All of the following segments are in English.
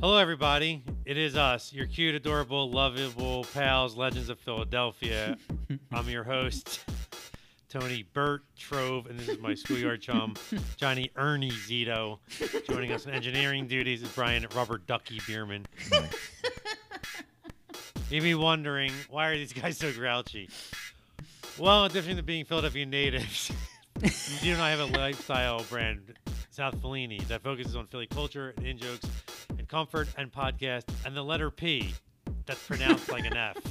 Hello, everybody. It is us, your cute, adorable, lovable pals, Legends of Philadelphia. I'm your host, Tony Burt Trove, and this is my schoolyard chum, Johnny Ernie Zito. Joining us in engineering duties is Brian Rubber Ducky Bierman. You may be wondering, why are these guys so grouchy? Well, different than being Philadelphia natives, you and I have a lifestyle brand, South Fellini, that focuses on Philly culture and in-jokes and comfort and podcast and the letter P that's pronounced like an F.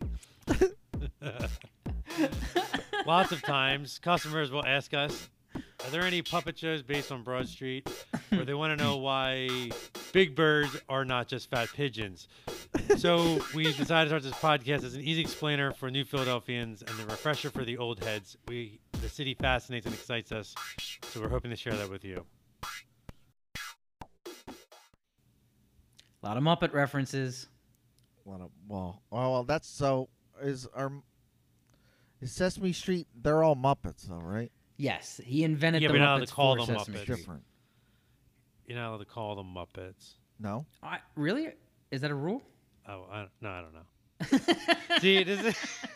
Lots of times, customers will ask us, are there any puppet shows based on Broad Street? Or they want to know why big birds are not just fat pigeons. So we decided to start this podcast as an easy explainer for new Philadelphians and a refresher for the old heads. The city fascinates and excites us, so we're hoping to share that with you. A lot of Muppet references. Well, that's so. Is Sesame Street? They're all Muppets, though, right? Yes, he invented Yeah, the but you're not allowed Muppets to call for them Sesame Muppets. Street. Different. You're not allowed to call them Muppets. No. Really? Is that a rule? Oh, I don't know. See, it is.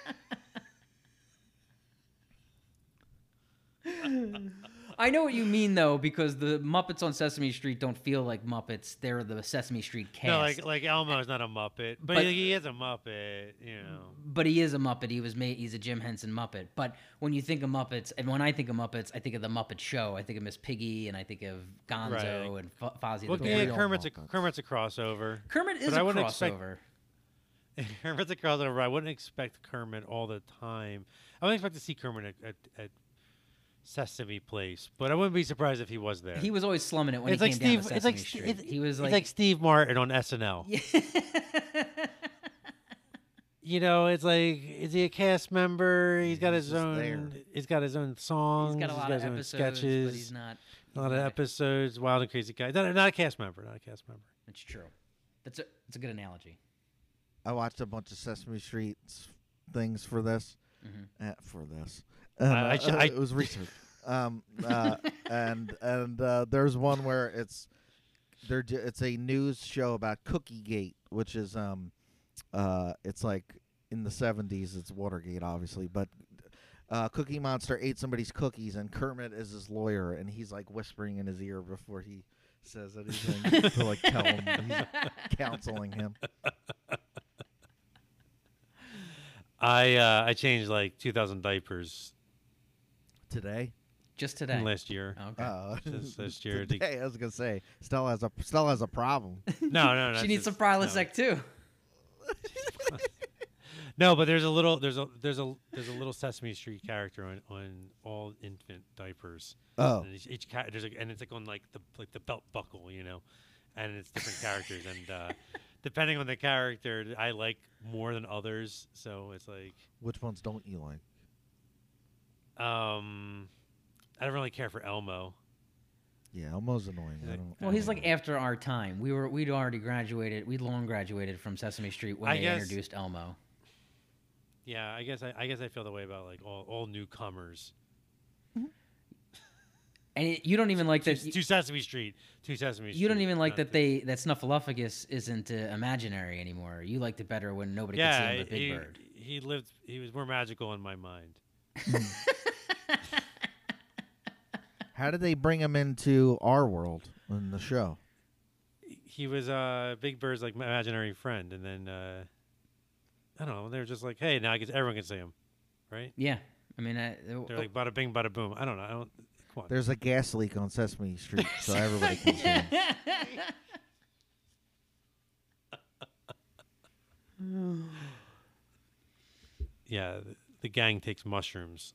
I know what you mean though, because the Muppets on Sesame Street don't feel like Muppets. They're the Sesame Street cast. No, like Elmo's not a Muppet, but he is a Muppet, you know. But he is a Muppet. He's a Jim Henson Muppet. But when you think of Muppets, and when I think of Muppets, I think of the Muppet Show. I think of Miss Piggy, and I think of Gonzo and Fozzie Well, the yeah, Bear. Kermit's a crossover. Kermit is But a I wouldn't crossover. Kermit's a crossover. I wouldn't expect Kermit all the time. I wouldn't expect to see Kermit at Sesame Place, but I wouldn't be surprised if he was there. He was always slumming it when It's he like came down to Steve. Sesame Street. He was it's like Steve Martin on SNL. You know, it's like, is he a cast member? He's got his own. there. He's got his own songs. He's got a lot of his own episodes, sketches. but he's not. A lot of episodes. Wild and crazy guy. Not a cast member. Not a cast member. That's true. That's a good analogy. I watched a bunch of Sesame Street things for this. Mm-hmm. It was research. And there's one where it's a news show about Cookie Gate, which is it's like in the 70s. It's Watergate, obviously, but Cookie Monster ate somebody's cookies, and Kermit is his lawyer, and he's like whispering in his ear before he says anything to like tell him he's counseling him. I changed like 2,000 diapers Today. Just today. last year. Okay. Just last year. Today, I was gonna say, Stella has a problem. No. She needs some Prilosec too. No, but there's a little little Sesame Street character on all infant diapers. Oh. And and it's like on like the belt buckle, you know, and it's different characters, and depending on the character, I like more than others. So it's like, Which ones don't you like? I don't really care for Elmo. Yeah, Elmo's annoying. I Like- don't. Well, he's like after our time. We'd already graduated. We'd long graduated from Sesame Street when they introduced Elmo. Yeah, I guess I feel the way about like all newcomers. And you don't even like that. To Sesame Street. To Sesame Street. You don't even like not that that Snuffleupagus isn't imaginary anymore. You liked it better when nobody could see him but Big Bird. He was more magical in my mind. How did they bring him into our world in the show? He was Big Bird's like imaginary friend, and then I don't know. They're just like, hey, now I guess everyone can see him, right? Yeah, I mean, They're like bada bing, bada boom. I don't know. Come on. There's a gas leak on Sesame Street, so everybody can see him. Yeah, the gang takes mushrooms.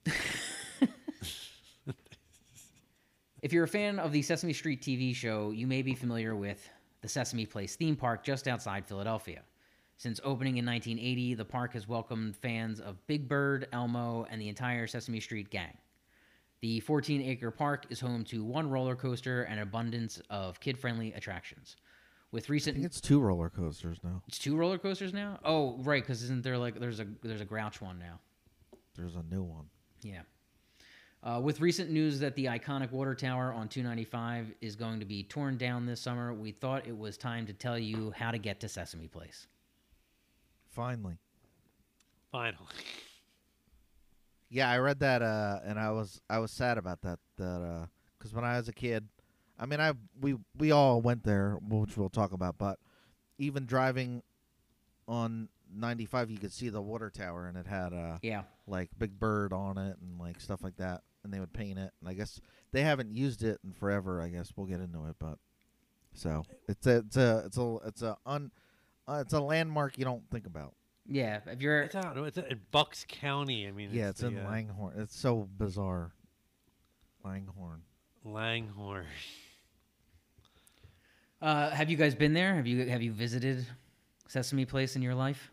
If you're a fan of the Sesame Street TV show, you may be familiar with the Sesame Place theme park just outside Philadelphia. Since opening in 1980, the park has welcomed fans of Big Bird, Elmo, and the entire Sesame Street gang. The 14-acre park is home to one roller coaster and an abundance of kid-friendly attractions. With I recent, think it's 2 roller coasters now. it's 2 roller coasters now. Oh, right, because isn't there like there's a Grouch one now? There's a new one. Yeah. With recent news that the iconic water tower on 295 is going to be torn down this summer, we thought it was time to tell you how to get to Sesame Place. Finally. Finally. Yeah, I read that, and I was sad about that. Because when I was a kid, I mean, we all went there, which we'll talk about. But even driving on 95, you could see the water tower, and it had Yeah. like Big Bird on it and like stuff like that, and they would paint it. And I guess they haven't used it in forever. I guess we'll get into it, but so it's a landmark you don't think about. Yeah, if you're It's out. It's in Bucks County. I mean, Yeah, it's in Langhorne. It's so bizarre. Langhorne. Langhorne. have you guys been there? Have you visited Sesame Place in your life?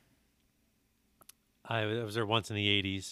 I was there once in the 80s.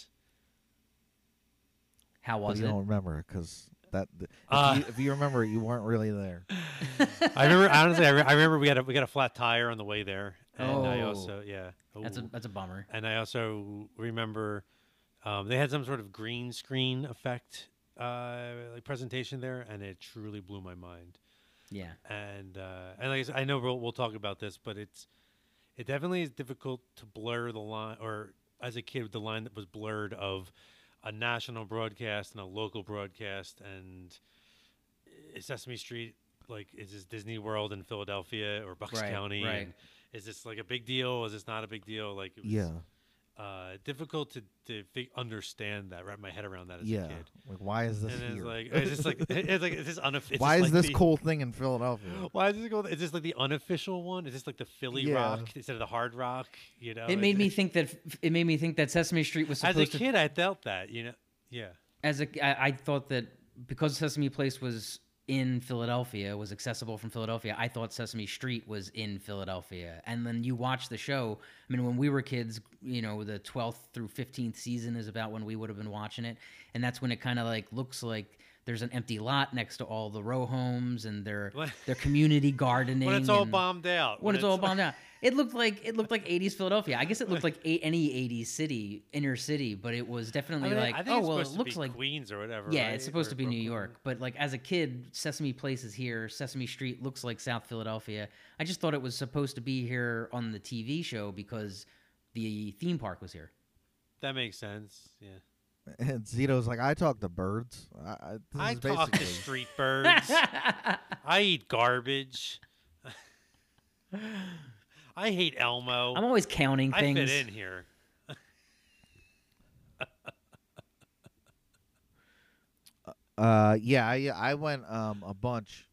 How was You it? don't remember because Uh, if you remember it, you weren't really there. I remember honestly. I remember we got a flat tire on the way there, and I Oh. also That's a bummer. And I also remember they had some sort of green screen effect like presentation there, and it truly blew my mind. Yeah. And like I said, I know we'll talk about this, but it definitely is difficult to blur the line, or as a kid, the line that was blurred of a national broadcast and a local broadcast, and is Sesame Street like, is this Disney World in Philadelphia or Bucks Right, County? right. And is this like a big deal? Is this not a big deal? Like, it was difficult to understand that, wrap my head around that as a Yeah. kid. Like, why is this And it's here? like, it's just like, it's like, is this Why is this cool thing in Philadelphia? Why is this called? Is this like the unofficial one? Is this like the Philly Yeah. rock instead of the hard rock? You know, It made me think that Sesame Street was as supposed a kid, I felt that. You know, yeah. I thought that because Sesame Place was in Philadelphia, was accessible from Philadelphia, I thought Sesame Street was in Philadelphia. And then you watch the show. I mean, when we were kids, you know, the 12th through 15th season is about when we would have been watching it. And that's when it kind of like looks like there's an empty lot next to all the row homes and their community gardening. When it's all and bombed out. When it's all bombed out. It looked like 80s Philadelphia. I guess it looked like any 80s inner city, but it was definitely I like, think oh it's well, it supposed to looks be like Queens or whatever. yeah, right? it's supposed Or to be New Brooklyn. York. But like as a kid, Sesame Place is here. Sesame Street looks like South Philadelphia. I just thought it was supposed to be here on the TV show because the theme park was here. That makes sense. Yeah. And Zito's like, I talk to birds. I This is talk to basically- street birds. I eat garbage. I hate Elmo. I'm always counting I things. fit in here. Yeah, I went a bunch.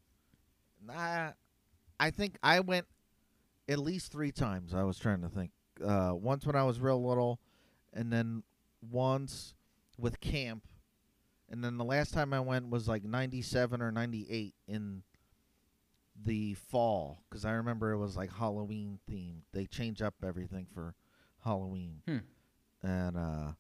I think I went at least 3 times. I was trying to think. Once when I was real little, and then once with camp, and then the last time I went was like 97 or 98 in the fall, because I remember it was like Halloween themed. They change up everything for Halloween, and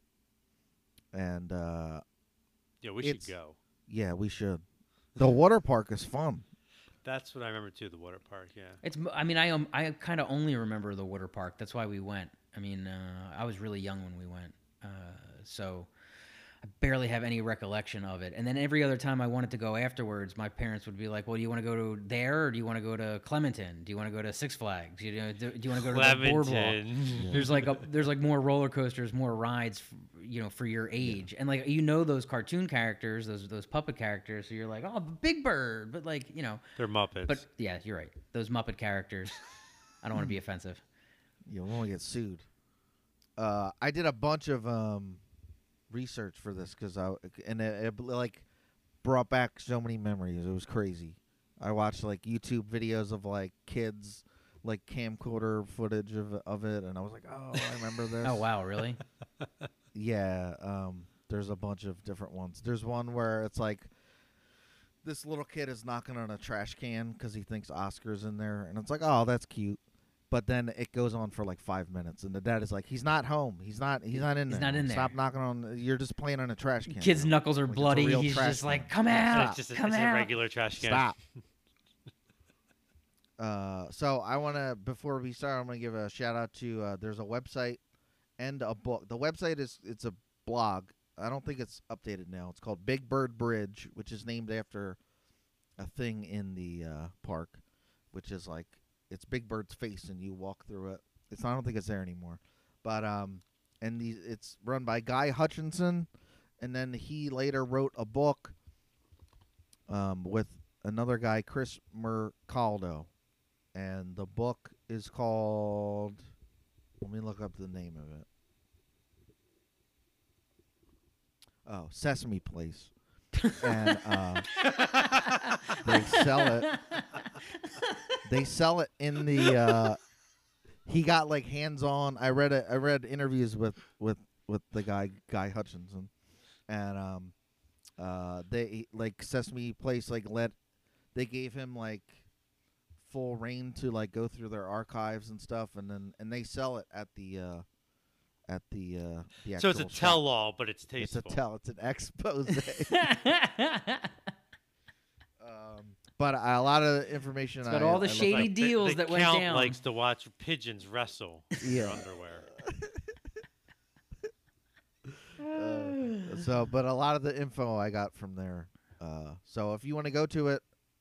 Yeah, we should It's- go. yeah, we should. The water park is fun. That's what I remember too. The water park. Yeah. I mean, I kind of only remember the water park. That's why we went. I mean, I was really young when we went, so I barely have any recollection of it. And then every other time I wanted to go afterwards, my parents would be like, "Well, do you want to go to there, or do you want to go to Clementon? Do you want to go to Six Flags? Do you want to go to the boardwalk?" Clementon. There's like more roller coasters, more rides, for your age, and like those cartoon characters, those puppet characters. So you're like, "Oh, Big Bird," but like They're Muppets. but yeah, you're right. Those Muppet characters. I don't want to be offensive. You'll only get sued. I did a bunch of research for this because it like brought back so many memories. It was crazy. I watched like YouTube videos of like kids like camcorder footage of it, and I was like, oh, I remember this. Oh wow, really? Yeah. There's a bunch of different ones. There's one where it's like this little kid is knocking on a trash can because he thinks Oscar's in there, and it's like, oh, that's cute. But then it goes on for like 5 minutes, and the dad is like, "He's not home. He's not in there. not in there. Stop knocking on. You're just playing on a trash can." Kid's knuckles are Like, it's a bloody. real He's trash just can. like, "Come So out, it's just come it's out." a regular trash can. Stop. So I want to, before we start, I'm going to give a shout out to, there's a website and a book. The website it's a blog, I don't think it's updated now. It's called Big Bird Bridge, which is named after a thing in the park, which is like it's Big Bird's face, and you walk through it. I don't think it's there anymore, but it's run by Guy Hutchinson, and then he later wrote a book with another guy, Chris Mercaldo, and the book is called. Let me look up the name of it. Oh, Sesame Place. And they sell it. They sell it in the. He got like hands-on. I read interviews with the Guy Hutchinson, and they like Sesame Place they gave him like full reign to like go through their archives and stuff, and they sell it at the actual So it's a shop. tell-all, but it's tasteful. It's an expose. But a lot of the information. It's got all the shady Like deals the that went Count down. likes to watch pigeons wrestle in their underwear. But a lot of the info I got from there. So if you want to go to it,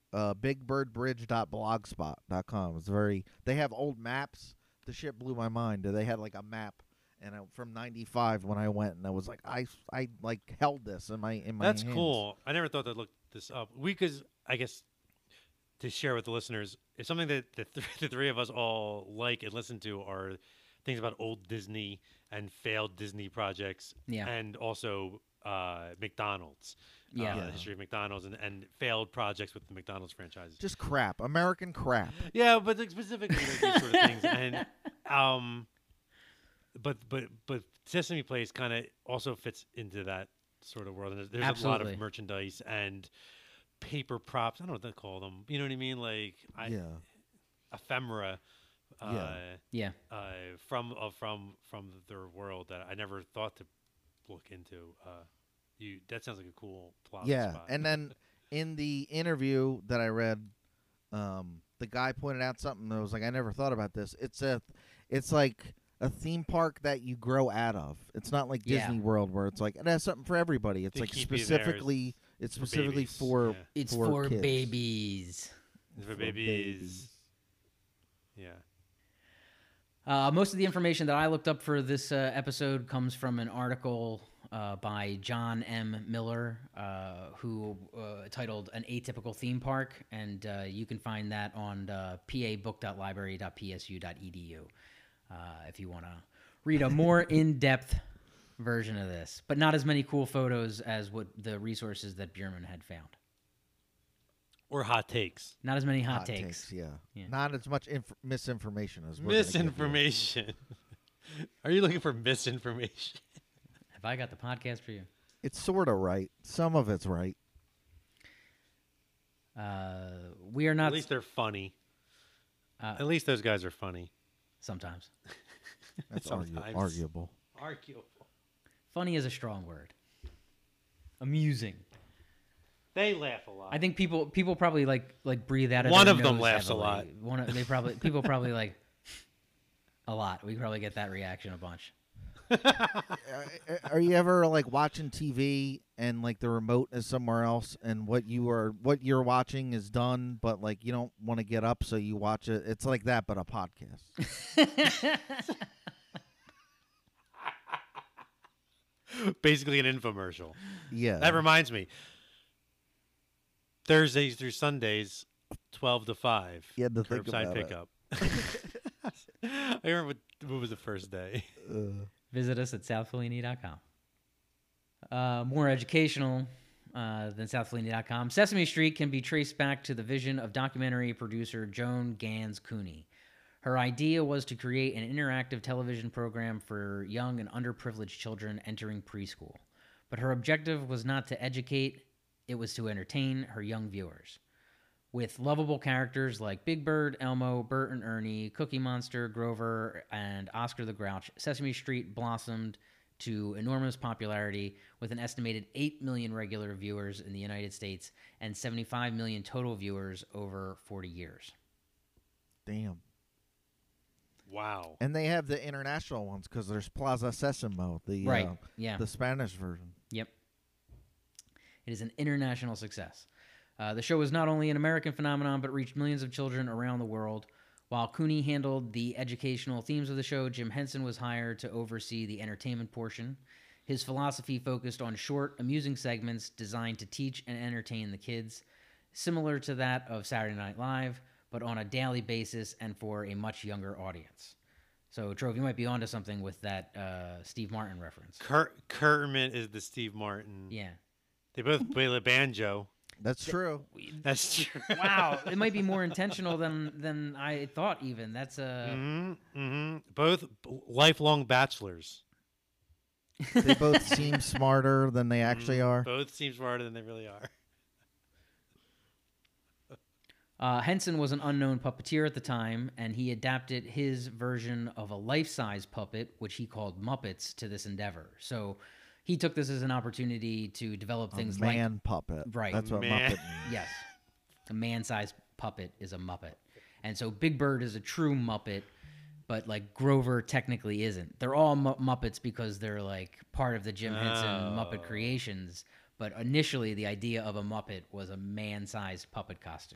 bigbirdbridge.blogspot.com. They have old maps. The shit blew my mind. They had like a map, and from '95 when I went, and I was like, I like held this in my That's hands. cool. I never thought to look this up. Because I guess to share with the listeners, it's something that the three of us all like and listen to are things about old Disney and failed Disney projects, Yeah. and also McDonald's. Yeah. The history of McDonald's and failed projects with the McDonald's franchises. Just crap, American crap. Yeah, but specifically like these sort of things, and but Sesame Place kind of also fits into that sort of world. And there's a lot Absolutely. of merchandise and paper props. I don't know what they call them. You know what I mean? Like ephemera. Yeah. From their world that I never thought to look into. That sounds like a cool plot. Spot. And then in the interview that I read, the guy pointed out something that was like, I never thought about this. It's like a theme park that you grow out of. It's not like Disney World where it's like it has something for everybody. It's They like keep you there specifically babies. for It's for for kids. babies. For babies. Yeah. Most of the information that I looked up for this episode comes from an article by John M. Miller, who titled "An Atypical Theme Park," and you can find that on pabook.library.psu.edu if you want to read a more in-depth version of this, but not as many cool photos as what the resources that Bierman had found. Or hot takes. Not as many hot takes. Yeah. Yeah. Not as much misinformation as we're gonna give you. Misinformation. Are you looking for misinformation? Have I got the podcast for you? It's sort of right. Some of it's right. We are not. At least they're funny. At least those guys are funny. Sometimes. That's Sometimes. arguable. Arguable. Funny is a strong word. Amusing. They laugh a lot. I think people probably like breathe out of One their of them nose laughs a heavily. lot. People probably like a lot. We probably get that reaction a bunch. Are you ever like watching TV and like the remote is somewhere else and what you're watching is done, but like you don't want to get up, so you watch it? It's like that, but a podcast. Basically an infomercial. Yeah. That reminds me. Thursdays through Sundays, 12 to 5. You had to think curbside about it. pickup. I remember what was the first day. Visit us at southfellini.com. More educational than southfellini.com. Sesame Street can be traced back to the vision of documentary producer Joan Gans Cooney. Her idea was to create an interactive television program for young and underprivileged children entering preschool. But her objective was not to educate, it was to entertain her young viewers. With lovable characters like Big Bird, Elmo, Bert and Ernie, Cookie Monster, Grover, and Oscar the Grouch, Sesame Street blossomed to enormous popularity with an estimated 8 million regular viewers in the United States and 75 million total viewers over 40 years. Damn. Wow. And they have the international ones because there's Plaza Sésamo, the Right, yeah. the Spanish version. Yep. It is an international success. The show was not only an American phenomenon, but reached millions of children around the world. While Cooney handled the educational themes of the show, Jim Henson was hired to oversee the entertainment portion. His philosophy focused on short, amusing segments designed to teach and entertain the kids, similar to that of Saturday Night Live, but on a daily basis and for a much younger audience. So, Trove, you might be onto something with that Steve Martin reference. Kermit is the Steve Martin. Yeah. They both play the banjo. That's true. That's true. Wow, it might be more intentional than I thought. Even that's Both lifelong bachelors. They both seem smarter than they actually are. Both seem smarter than they really are. Henson was an unknown puppeteer at the time, and he adapted his version of a life-size puppet, which he called Muppets, to this endeavor. So he took this as an opportunity to develop things like... man puppet. Right. That's what Man. Muppet means. Yes. A man-sized puppet is a Muppet. And so Big Bird is a true Muppet, but like Grover technically isn't. They're all Muppets because they're like part of the Jim Henson Muppet creations. But initially, the idea of a Muppet was a man-sized puppet costume.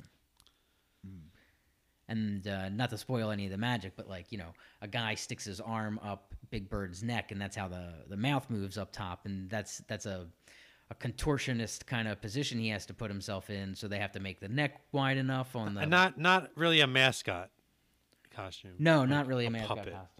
And not to spoil any of the magic, but like, you know, a guy sticks his arm up Big Bird's neck, and that's how the mouth moves up top. And that's a contortionist kind of position he has to put himself in. So they have to make the neck wide enough on the... Not really a mascot costume. No, not really a mascot puppet. costume.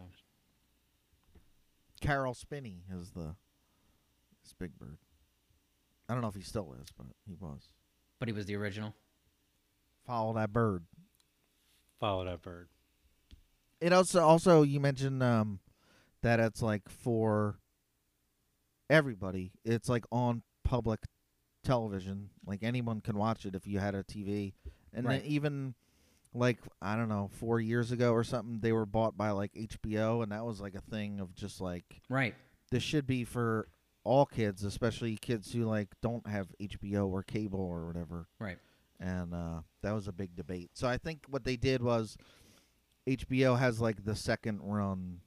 Carol Spinney is Big Bird. I don't know if he still is, but he was. But he was the original. Follow that bird. Follow that bird. It also you mentioned that it's like for everybody. It's like on public television. Like anyone can watch it if you had a TV. And Right. then even like I don't know, 4 years ago or something, they were bought by like HBO, and that was like a thing of just like Right. this should be for all kids, especially kids who like don't have HBO or cable or whatever. Right. And that was a big debate. So I think what they did was HBO has like the second run,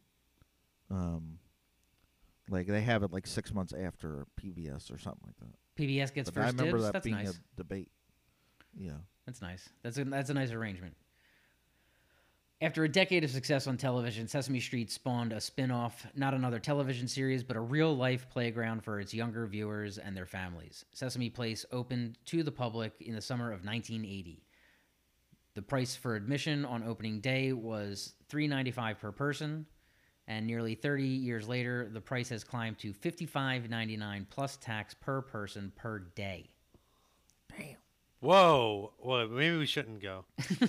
like they have it like 6 months after PBS or something like that. PBS gets But I first remember dibs. that That's being nice. a debate. Yeah. That's nice. That's a nice arrangement. After a decade of success on television, Sesame Street spawned a spin-off, not another television series, but a real-life playground for its younger viewers and their families. Sesame Place opened to the public in the summer of 1980. The price for admission on opening day was $3.95 per person, and nearly 30 years later, the price has climbed to $55.99 plus tax per person per day. Damn. Whoa. Well, maybe we shouldn't go.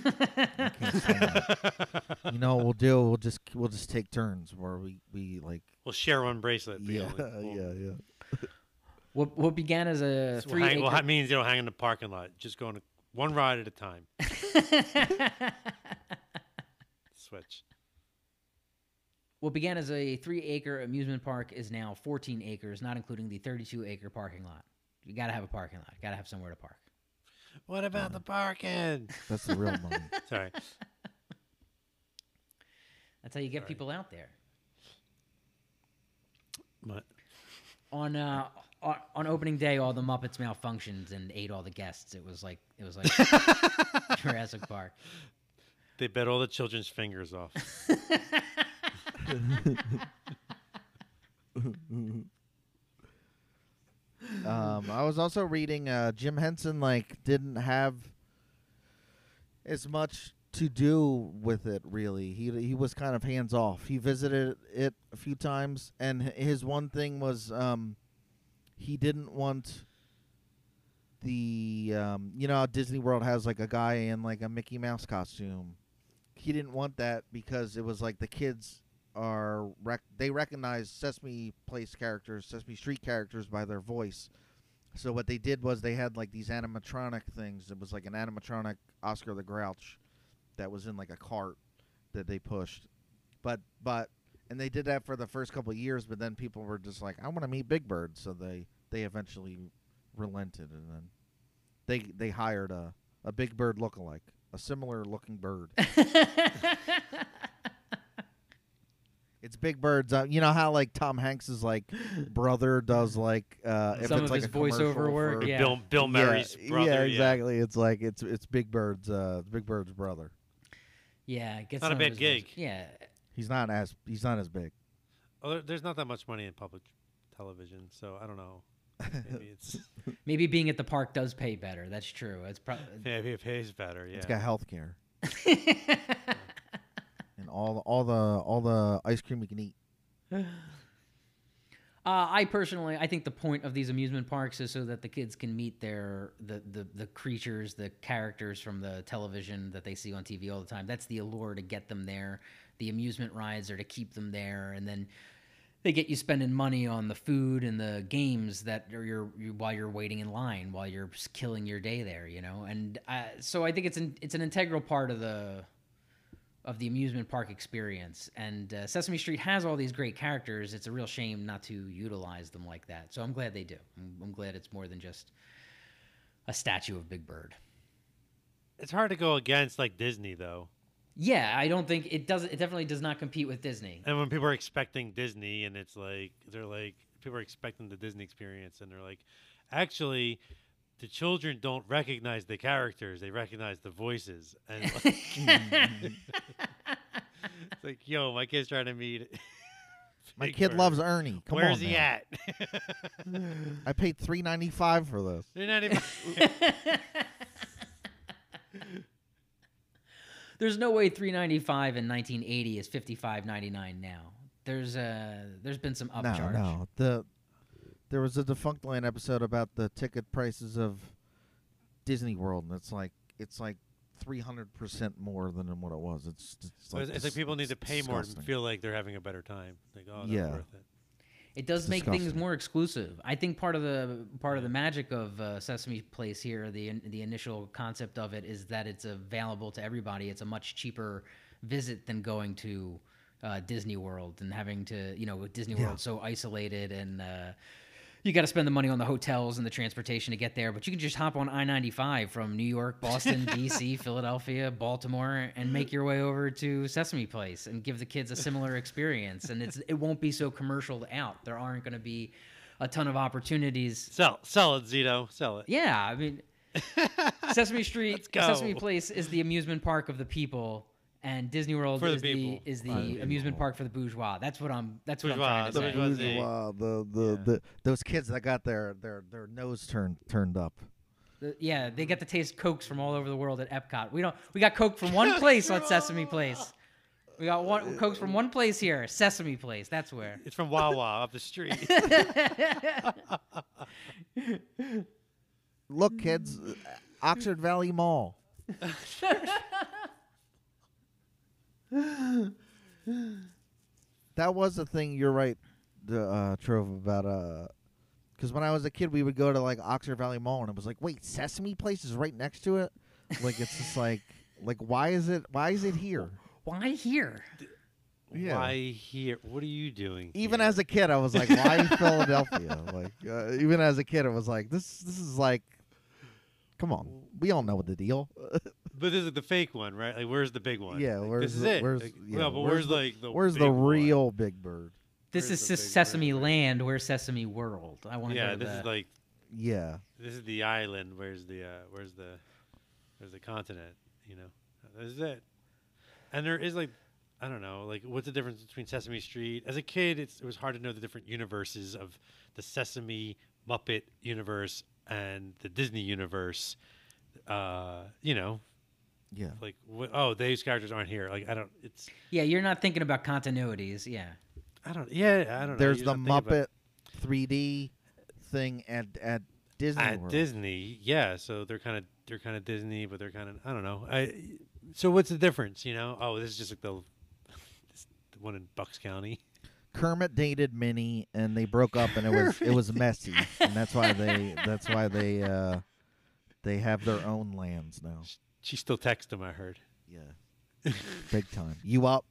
You know what we'll do? We'll just take turns where we like. We'll share one bracelet. Yeah, yeah. What began as a So three-acre... that means you don't hang in the parking lot. Just going one ride at a time. Switch. What began as a 3-acre amusement park is now 14 acres, not including the 32-acre parking lot. You got to have a parking lot. Got to have somewhere to park. What about the parking? That's the real money. Sorry. That's how you get Sorry. people out there. What? On opening day, all the Muppets malfunctioned and ate all the guests. It was like Jurassic Park. They bit all the children's fingers off. I was also reading Jim Henson like didn't have as much to do with it really. He was kind of hands off. He visited it a few times, and his one thing was he didn't want the you know how Disney World has like a guy in like a Mickey Mouse costume. He didn't want that because it was like the kids are they recognize Sesame Place characters, Sesame Street characters by their voice. So what they did was they had like these animatronic things. It was like an animatronic Oscar the Grouch that was in like a cart that they pushed. But and they did that for the first couple of years, but then people were just like, I want to meet Big Bird, so they eventually relented, and then they hired a Big Bird lookalike, a similar looking bird. It's Big Bird's. You know how like Tom Hanks's like brother does like if Some it's of like his a commercial voiceover work, for- yeah. Bill Murray's brother. Yeah, exactly. It's like it's Big Bird's brother. Yeah, get Not a some of bad his gig. voice- Yeah, He's not as big. Oh, there's not that much money in public television, so I don't know. Maybe it's maybe being at the park does pay better. That's true. It's probably. maybe it pays better. Yeah. It's got health care and all the ice cream you can eat. I personally, I think the point of these amusement parks is so that the kids can meet the creatures, the characters from the television that they see on TV all the time. That's the allure to get them there. The amusement rides are to keep them there, and then they get you spending money on the food and the games that are while you're waiting in line, while you're killing your day there, you know. And so I think it's an integral part of the amusement park experience. And Sesame Street has all these great characters. It's a real shame not to utilize them like that. So I'm glad they do. I'm glad it's more than just a statue of Big Bird. It's hard to go against like Disney though. Yeah, I don't think it does. It definitely does not compete with Disney. And when people are expecting Disney, and it's like people are expecting the Disney experience, and they're like, actually, the children don't recognize the characters; they recognize the voices. And like, it's like, yo, my kid's trying to meet. My Big kid Bird. loves Ernie. Come Where's on he now. at? I paid $3.95 for this. They're not even. There's no way $3.95 in 1980 is $55.99 now. There's been some upcharge. No. There was a Defunct Land episode about the ticket prices of Disney World, and it's like 300% more than what it was. It's like people need to pay more to disgusting. feel like they're having a better time. Like, oh, that's Yeah. worth it. It does It's make things disgusting. more exclusive. I think part of the magic of Sesame Place here, the initial concept of it is that it's available to everybody. It's a much cheaper visit than going to Disney World and having to, with Disney Yeah. World so isolated, and you got to spend the money on the hotels and the transportation to get there. But you can just hop on I-95 from New York, Boston, D.C., Philadelphia, Baltimore, and make your way over to Sesame Place and give the kids a similar experience. And it won't be so commercialed out. There aren't going to be a ton of opportunities. Sell it, Zito. Sell it. Yeah, I mean, Sesame Street, Let's go. Sesame Place is the amusement park of the people, and Disney World For the is people. the amusement park for the bourgeois. That's what I'm trying to Bourgeois, say. the bourgeoisie. Wow, those kids that got their nose turned up. Yeah, they get to taste Cokes from all over the world at Epcot. We got Coke from one place on Sesame Place. We got Cokes from one place here, Sesame Place. That's where. It's from Wawa up the street. Look, kids, Oxford Valley Mall. That was the thing. You're right, Trove, about because when I was a kid, we would go to like Oxford Valley Mall, and it was like, wait, Sesame Place is right next to it. Like it's just like why is it here? Why here? Yeah. Why here? What are you doing? Even here? as a kid, I was like, why Philadelphia? Like even as a kid, it was like this is like, come on, we all know what the deal. But this is the fake one, right? Like, where's the big one? Yeah, Like, where's this is the- it. where's- Like, yeah, no, but where's where's the Where's big the one? real Big Bird? This Where's is the big Sesame bird? Land. Where's Sesame World? I want to Yeah, go to this that. is like Yeah. this is the island. Where's the continent? This is it. And there is like, I don't know, like what's the difference between Sesame Street? As a kid, it was hard to know the different universes of the Sesame Muppet universe and the Disney universe. Yeah. Like these characters aren't here. Like I don't. It's Yeah, you're not thinking about continuities. Yeah. I don't. Yeah, I don't know. There's You're the not thinking Muppet 3D thing at Disney at World. Disney. Yeah, so they're kind of Disney, but they're kind of I don't know. So what's the difference? Oh, this is just like the one in Bucks County. Kermit dated Minnie, and they broke up, and it was messy, and that's why they have their own lands now. She still texts him. I heard. Yeah, big time. You up?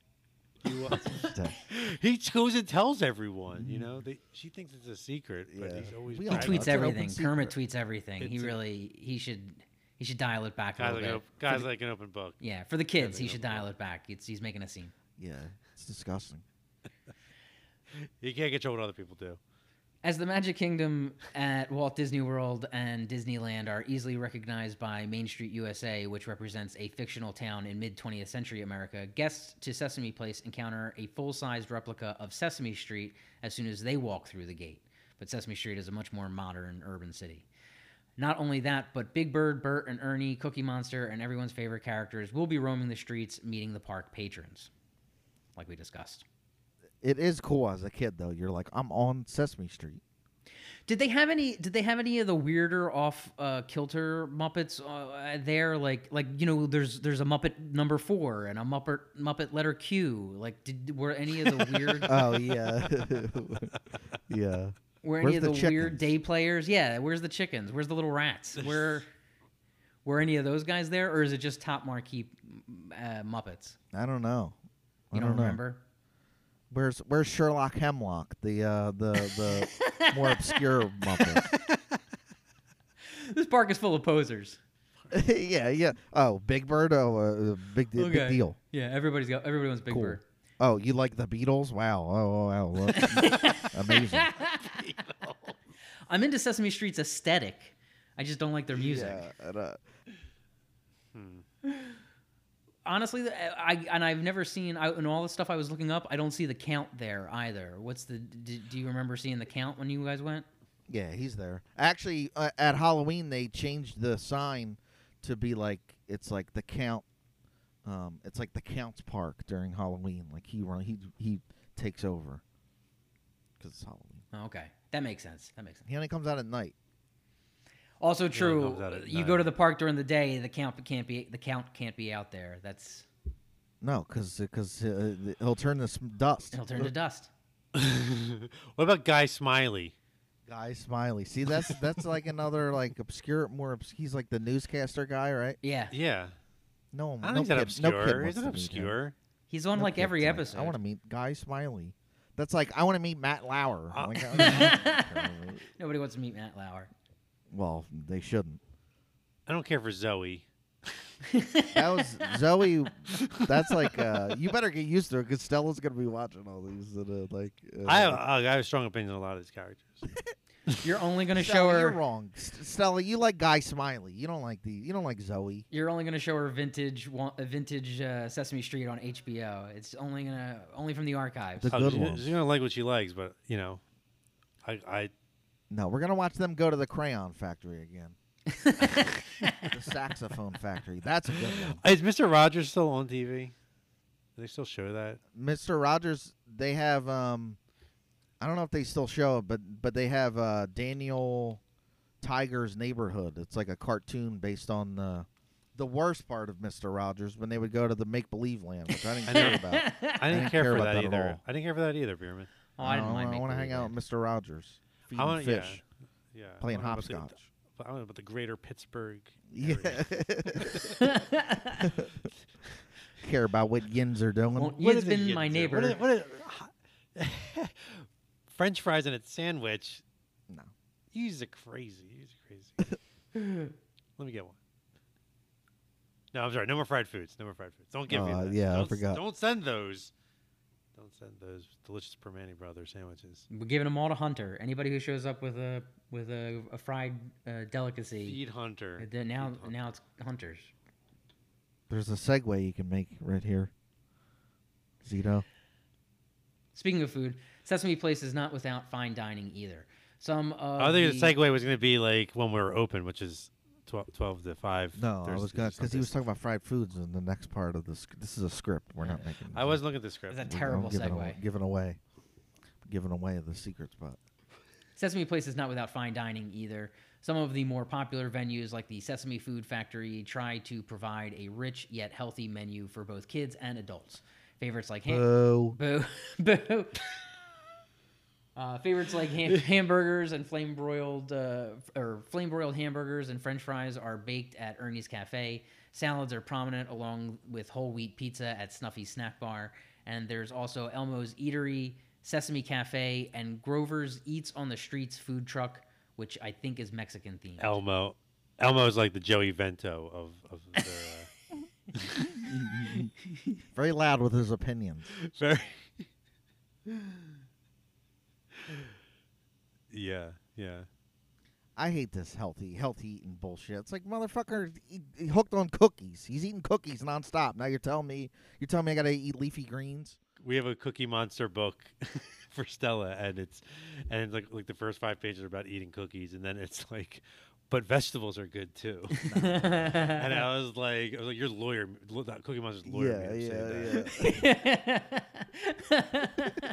He goes and tells everyone. She thinks it's a secret, but Yeah. he's always. We He all bragging. know. tweets It's an open everything. Kermit secret. tweets everything. It's He should dial it back a Guys little like, bit. like an open book. Yeah, for the kids, he like should open dial it back. He's making a scene. Yeah, it's disgusting. You can't control what other people do. As the Magic Kingdom at Walt Disney World and Disneyland are easily recognized by Main Street USA, which represents a fictional town in mid-20th century America, guests to Sesame Place encounter a full-sized replica of Sesame Street as soon as they walk through the gate. But Sesame Street is a much more modern urban city. Not only that, but Big Bird, Bert, and Ernie, Cookie Monster, and everyone's favorite characters will be roaming the streets, meeting the park patrons, like we discussed. It is cool as a kid though. You're like, I'm on Sesame Street. Did they have any of the weirder off kilter Muppets there? Like there's a Muppet number 4 and a Muppet letter Q. Like, were any of the weird? Oh yeah, yeah. Were Where's any of the weird chickens? day players? Yeah. Where's the chickens? Where's the little rats? Were any of those guys there, or is it just top marquee Muppets? I don't know. You don't remember? Where's Sherlock Hemlock, the more obscure Muppet? This park is full of posers. yeah. Oh, Big Bird. Oh, big deal. Yeah, everybody wants Big Cool. Bird. Oh, you like the Beatles? Wow. Oh, wow. Look. Amazing. I'm into Sesame Street's aesthetic. I just don't like their music. Yeah, Honestly, I've never seen in all the stuff I was looking up. I don't see the count there either. Do you remember seeing the count when you guys went? yeah, he's there. Actually, at Halloween they changed the sign to be like it's like the Count. It's like the Count's Park during Halloween. Like he takes over because it's Halloween. Oh, okay, that makes sense. He only comes out at night. Also comes true. out at You night. go to the park during the day. The count can't be out there. That's No, because he'll turn to dust. it'll turn to dust. What about Guy Smiley? Guy Smiley. See, that's like another like obscure, he's like the newscaster guy, right? Yeah, Yeah. No, I don't no think that kid, no kid obscure. wants He's not to meet him. obscure. he's on No like kid's every like, episode. I want to meet Guy Smiley. That's like I want to meet Matt Lauer. Like, Nobody wants to meet Matt Lauer. well, they shouldn't. I don't care for Zoe. That was Zoe. That's like you better get used to it because Stella's gonna be watching all these. I have a strong opinion on a lot of these characters. You're only gonna show Stella, you're her. wrong. Stella, you like Guy Smiley. You don't like Zoe. You're only gonna show her vintage Sesame Street on HBO. It's only from the archives. The good She's ones. gonna like what she likes, but I No, we're gonna watch them go to the crayon factory again. The saxophone factory. That's a good one. is Mr. Rogers still on TV? Do they still show that? Mr. Rogers. They have. I don't know if they still show it, but they have Daniel Tiger's Neighborhood. It's like a cartoon based on the worst part of Mr. Rogers when they would go to the make believe land, which I didn't care about. I didn't care for about that that at either. all. I didn't care for that either, Bierman. Oh, I didn't mind. I want to hang out with Mr. Rogers, feeding wanna- yeah. fish, Yeah. playing I don't know about the- hopscotch. I don't know about the greater Pittsburgh. Yeah. area. Care about what yins are doing. Well, What He's is a been my Yinzer? neighbor. What is French fries in a sandwich. No. You're crazy. Let me get one. No, I'm sorry. No more fried foods. Don't give me that. yeah, I Don't forgot. Don't send those. Don't send those delicious Permane Brothers sandwiches. We're giving them all to Hunter. Anybody who shows up with a fried delicacy. Feed Hunter. Now Feed Hunter. now it's Hunter's. There's a segue you can make right here. Zito. Speaking of food, Sesame Place is not without fine dining either. Some of I think the segue was going to be like when we were open, which is 12 to 5. No, I Thursdays was or gonna because he was something. talking about fried foods in the next part of this. This is a script. We're not making. I wasn't looking at the script. That's a We're terrible giving segue. Giving away the secret spot. Sesame Place is not without fine dining either. Some of the more popular venues, like the Sesame Food Factory, try to provide a rich yet healthy menu for both kids and adults. Favorites like Boo. Boo. Boo. Favorites like hamburgers and flame broiled hamburgers and French fries are baked at Ernie's Cafe. Salads are prominent along with whole wheat pizza at Snuffy's Snack Bar. And there's also Elmo's Eatery, Sesame Cafe, and Grover's Eats on the Streets food truck, which I think is Mexican themed. Elmo's like the Joey Vento of the Very loud with his opinions. very. Yeah, yeah. I hate this healthy eating bullshit. It's like motherfucker he hooked on cookies. He's eating cookies nonstop. Now you're telling me I gotta eat leafy greens. We have a Cookie Monster book for Stella, and it's like the first 5 pages are about eating cookies, and then it's like, but vegetables are good too. And I was like, your lawyer, Cookie Monster's lawyer, made him say that.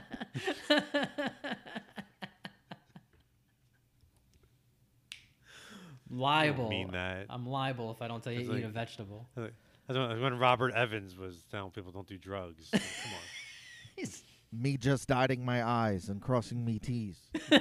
Liable. Mean that. I'm liable if I don't tell you It's to eat a like- vegetable. That's when Robert Evans was telling people don't do drugs. Like, come on. Me just dotting my I's and crossing me T's.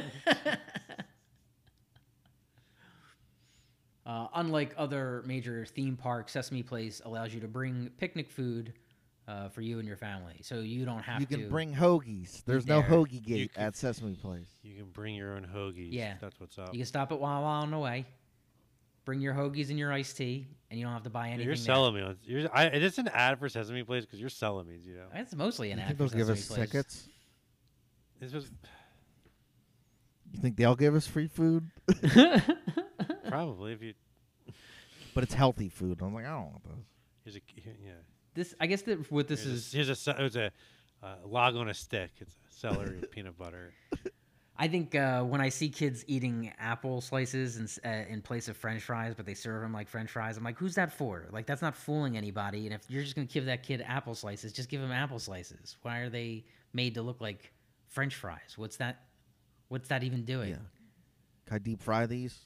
Unlike other major theme parks, Sesame Place allows you to bring picnic food for you and your family, so you don't have You to. can bring hoagies. There's no there. hoagie gate can- at Sesame Place. You can bring your own hoagies. Yeah. That's what's up. You can stop at Wawa on the way. Bring your hoagies and your iced tea, and you don't have to buy anything. You're there. selling me on. It's an ad for Sesame Place because you're selling me, you know. It's mostly an You ad think for they'll give us Sesame Place. tickets? This was You think they'll give us free food? probably if you. But it's healthy food. I'm like, I don't want this. Here's I guess that what this is. It's a log on a stick. It's a celery with peanut butter. I think when I see kids eating apple slices in place of French fries, but they serve them like French fries, I'm like, who's that for? Like, that's not fooling anybody. And if you're just gonna give that kid apple slices, just give him apple slices. Why are they made to look like French fries? What's that even doing? Yeah. Can I deep fry these?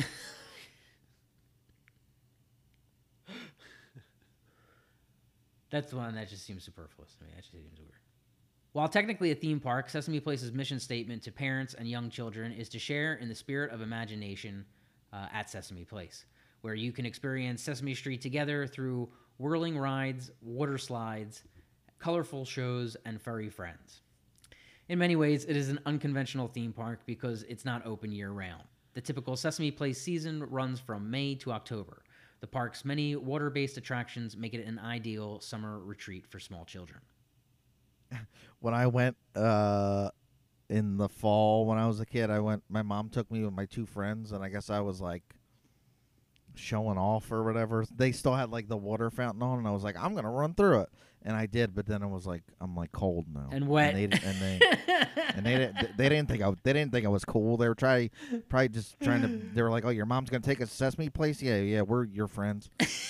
That's the one that just seems superfluous to me. That just seems weird. While technically a theme park, Sesame Place's mission statement to parents and young children is to share in the spirit of imagination at Sesame Place, where you can experience Sesame Street together through whirling rides, water slides, colorful shows, and furry friends. In many ways, it is an unconventional theme park because it's not open year-round. The typical Sesame Place season runs from May to October. The park's many water-based attractions make it an ideal summer retreat for small children. When I went in the fall when I was a kid, my mom took me with my two friends, and I guess I was like showing off or whatever. They still had like the water fountain on, and I was like, I'm gonna run through it, and I did. But then it was like I'm like cold now And wet. and they didn't think I was cool. They were probably just trying to. They were like, oh, your mom's gonna take us to Sesame Place? Yeah, we're your friends.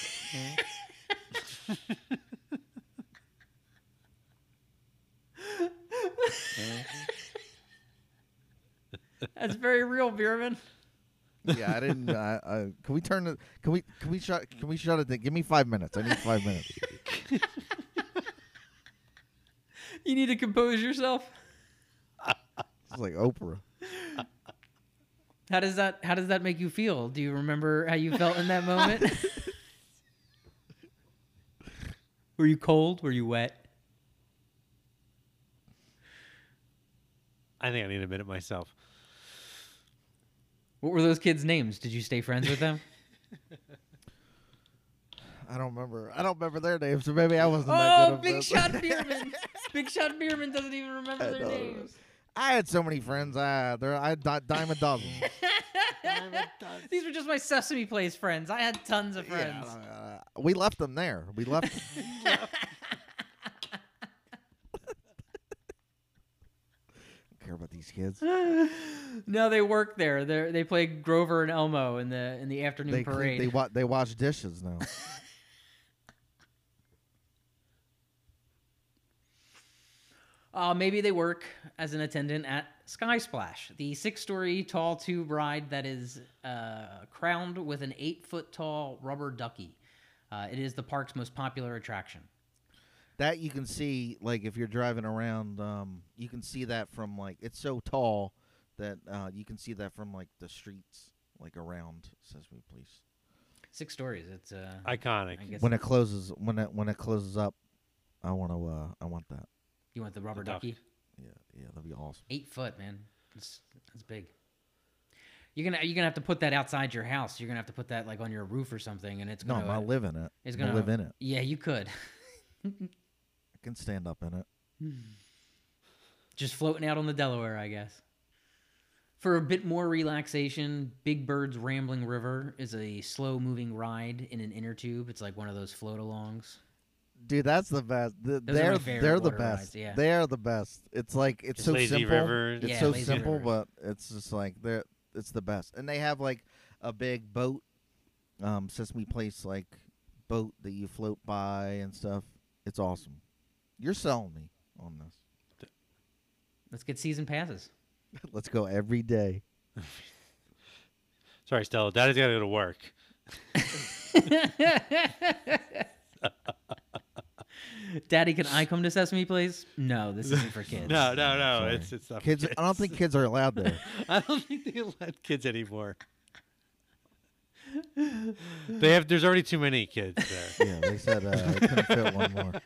That's very real, Bierman. Yeah, I didn't. Can we turn it? Can we shut it? Give me 5 minutes. I need 5 minutes. You need to compose yourself. It's like Oprah. How does that make you feel? Do you remember how you felt in that moment? Were you cold? Were you wet? I think I need a minute myself. What were those kids' names? Did you stay friends with them? I don't remember their names, so maybe I wasn't that good. Oh, of Big a- Shot Bierman. Big Shot Bierman doesn't even remember their know. names. I had so many friends. I dime a dozen. These were just my Sesame Place friends. I had tons of friends. We left them there. We left them. Don't care about these kids. No, they work there. They play Grover and Elmo in the afternoon They parade. they wash dishes now. Maybe they work as an attendant at Sky Splash, the 6-story tall tube ride that is crowned with an 8-foot-tall rubber ducky. It is the park's most popular attraction. That you can see, like if you're driving around, you can see that from like it's so tall that you can see that from like the streets, like around Sesame Place. 6 stories. It's Iconic. I guess When it closes up, I want that. you want the rubber The duck. ducky. Yeah, that'd be awesome. 8 foot, man. That's big. You're gonna have to put that outside your house. You're gonna have to put that like on your roof or something, and it's No, gonna. I'm gonna live in it. It's I'm gonna gonna live in it. Yeah, you could. I can stand up in it. Just floating out on the Delaware, I guess. For a bit more relaxation, Big Bird's Rambling River is a slow-moving ride in an inner tube. It's like one of those float-alongs. Dude, that's the best. are my They're favorite the water best. rides, yeah. They're the best. It's like it's Just so lazy simple. river. It's Yeah, so lazy simple, river. but it's just like it's the best. And they have like a big boat, Sesame Place like boat that you float by and stuff. It's awesome. You're selling me on this. Let's get season passes. Let's go every day. Sorry, Stella. Daddy's got to go to work. Daddy, can I come to Sesame Place? No, this isn't for kids. No. Sorry. It's not for Kids, I don't think kids are allowed there. I don't think they let kids anymore. There's already too many kids there. Yeah, they said they couldn't fit one more.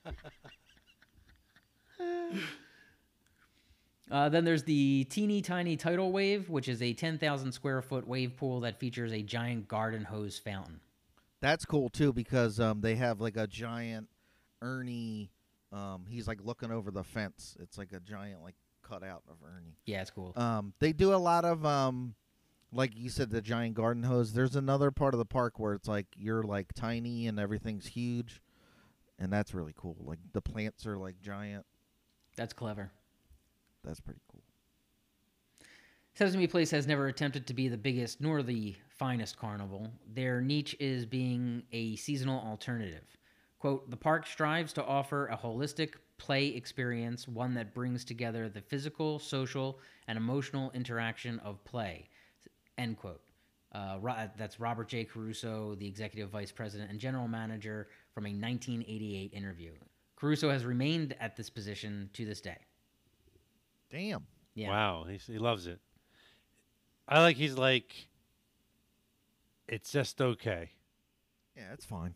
Then there's the Teeny Tiny Tidal Wave, which is a 10,000 square foot wave pool that features a giant garden hose fountain. That's cool too because they have like a giant Ernie. He's like looking over the fence. It's like a giant like cutout of Ernie. Yeah, it's cool. They do a lot of like you said, the giant garden hose. There's another part of the park where it's like you're like tiny and everything's huge, and that's really cool. Like the plants are like giant. That's clever. That's pretty cool. Sesame Place has never attempted to be the biggest nor the finest carnival. Their niche is being a seasonal alternative. Quote, the park strives to offer a holistic play experience, one that brings together the physical, social, and emotional interaction of play. End quote. That's Robert J. Caruso, the executive vice president and general manager, from a 1988 interview. Caruso has remained at this position to this day. Damn. Yeah. Wow, he loves it. I like. He's like. It's just okay. Yeah, it's fine.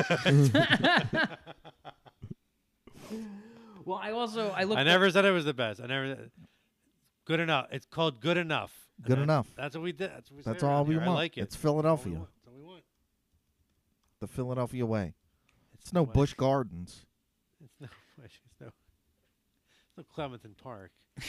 Well, I looked. I never said it was the best. I never. Good enough. It's called good enough. And Good enough. That's what we did. That's what we say That's all around we here. want. I like it. It's Philadelphia. That's all we want. The Philadelphia way. It's It's no the way. Busch Gardens. It's no. It's no Clementon Park.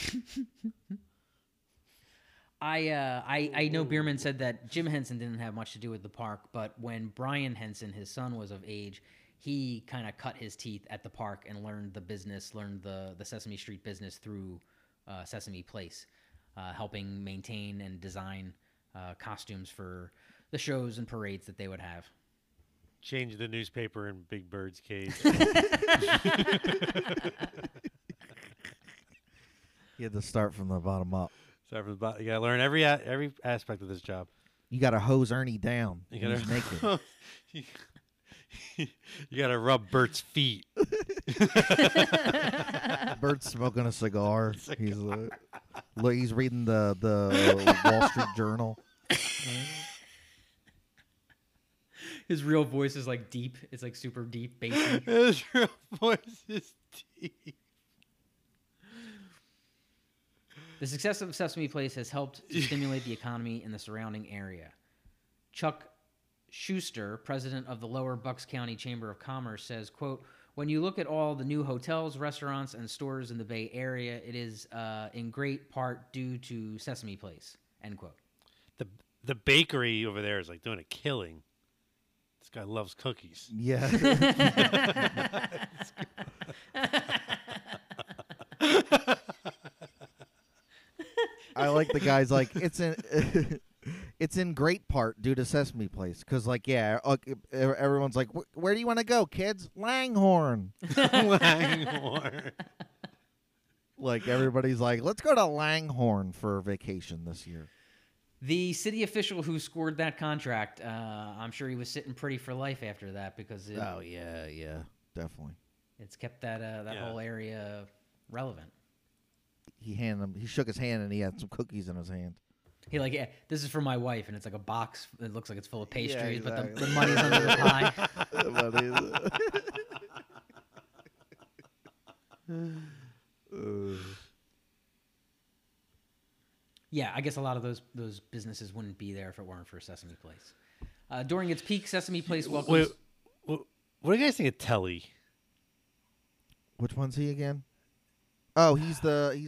I know Bierman said that Jim Henson didn't have much to do with the park, but when Brian Henson, his son, was of age, he kind of cut his teeth at the park and learned the business, learned the Sesame Street business through Sesame Place, helping maintain and design costumes for the shows and parades that they would have. Change the newspaper in Big Bird's cage. You had to start from the bottom up. So you gotta learn every aspect of this job. You got to hose Ernie down. You when he's naked. You gotta rub Bert's feet. Bert's smoking a cigar. He's reading the Wall Street Journal. His real voice is like deep. It's like super deep, bassy. His real voice is deep. The success of Sesame Place has helped to stimulate the economy in the surrounding area. Chuck Schuster, president of the Lower Bucks County Chamber of Commerce, says, quote, when you look at all the new hotels, restaurants, and stores in the Bay Area, it is in great part due to Sesame Place, end quote. The bakery over there is like doing a killing. This guy loves cookies. Yeah. I like the guys like it's in great part due to Sesame Place because like everyone's like where do you want to go kids? Langhorne. Langhorne. Like everybody's like let's go to Langhorne for vacation this year. The city official who scored that contract, I'm sure he was sitting pretty for life after that because yeah, definitely. it's kept that Yeah. whole area relevant. He shook his hand and he had some cookies in his hand. He like, yeah, this is for my wife, and it's like a box. It looks like it's full of pastries, but exactly. the money's under the pie. Yeah, I guess a lot of those businesses wouldn't be there if it weren't for Sesame Place. During its peak, Sesame Place welcomes. What do you guys think of Telly? Which one's he again? Oh, he's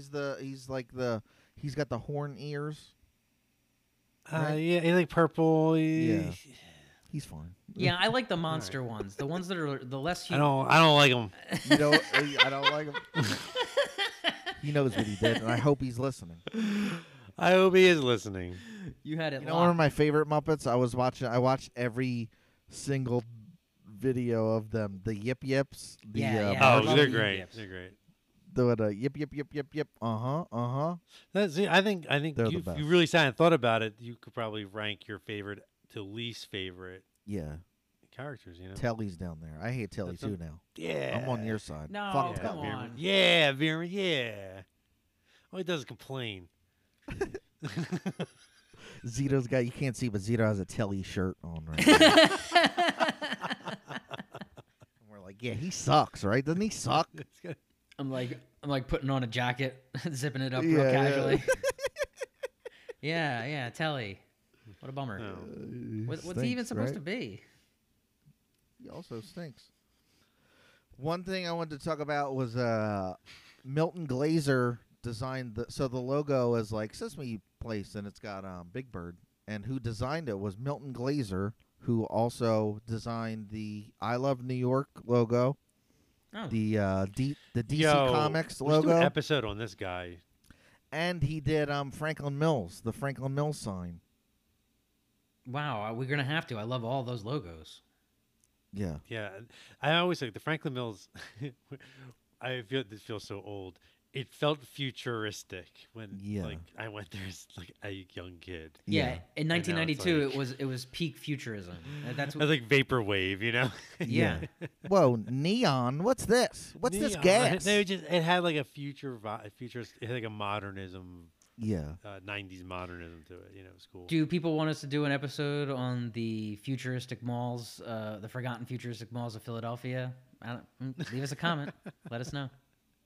got the horn ears. Right? Yeah, he's like purple. Yeah. He's fine. Yeah, I like the monster ones. The ones that are the less I human. don't like him. You know, I don't like him. He knows what he did, and I hope he's listening. I hope he is listening. You had it You know, one of locked. my favorite Muppets. I watched every single video of them. The Yip Yips. The, Yeah, yeah. I Oh, love they're the great. Yips. They're great. The yip yip yip yip yip. See, I think They're the you, best. you really sat and thought about it. You could probably rank your favorite to least favorite Yeah. characters. You know. Telly's down there. I hate Telly That's too a- now. Yeah. I'm on your side. No, Fuck Yeah, come Telly. on. Yeah, Veerman. Yeah. All he does is complain. Zito's got, you can't see, but Zito has a Telly shirt on right now. We're like, yeah, he sucks, right? Doesn't he suck? It's got- I'm like putting on a jacket, zipping it up Yeah, real yeah. casually. Yeah, Telly. What a bummer. no. What's he even supposed to be? He also stinks. One thing I wanted to talk about was Milton Glaser designed the logo is like Sesame Place, and it's got Big Bird, and who designed it was Milton Glaser, who also designed the I Love New York logo, Oh, the DC Yo, Comics we should do logo, an episode on this guy. and he did Franklin Mills, the Franklin Mills sign. wow. We're gonna have to. I love all those logos. Yeah. Yeah, I always like the Franklin Mills. I feel this feels so old. It felt futuristic when Yeah. like I went there as like a young kid. Yeah, in And now it's 1992, like- it was peak futurism. That's It what. was like vaporwave, you know. Yeah. Whoa, neon! What's this? What's this Neon. gas? It had like a futurist. It had like a modernism, Yeah. 90s modernism to it. You know, it was cool. Do people want us to do an episode on the futuristic malls, the forgotten futuristic malls of Philadelphia? Leave us a comment. Let us know.